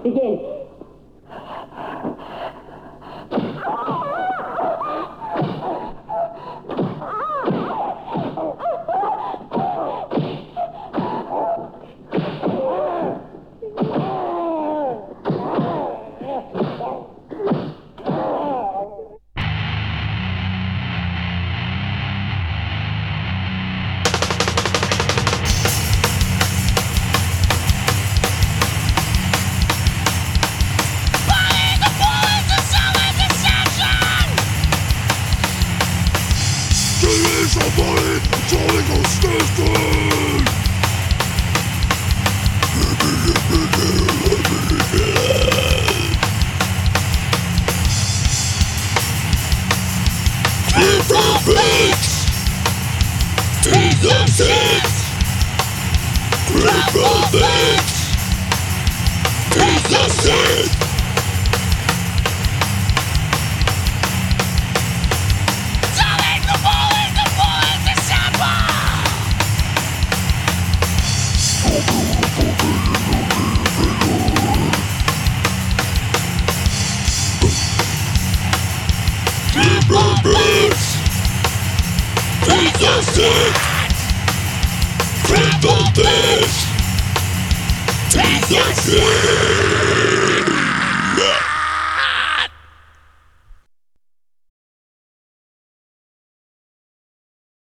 begin. Somebody, Jolly Ghost Station! Triple Bitch! Jesus Hits! Triple Bitch! Jesus Hits! Triple Bitch! Jesus Hits! Triple Bitch! Jesus Hits!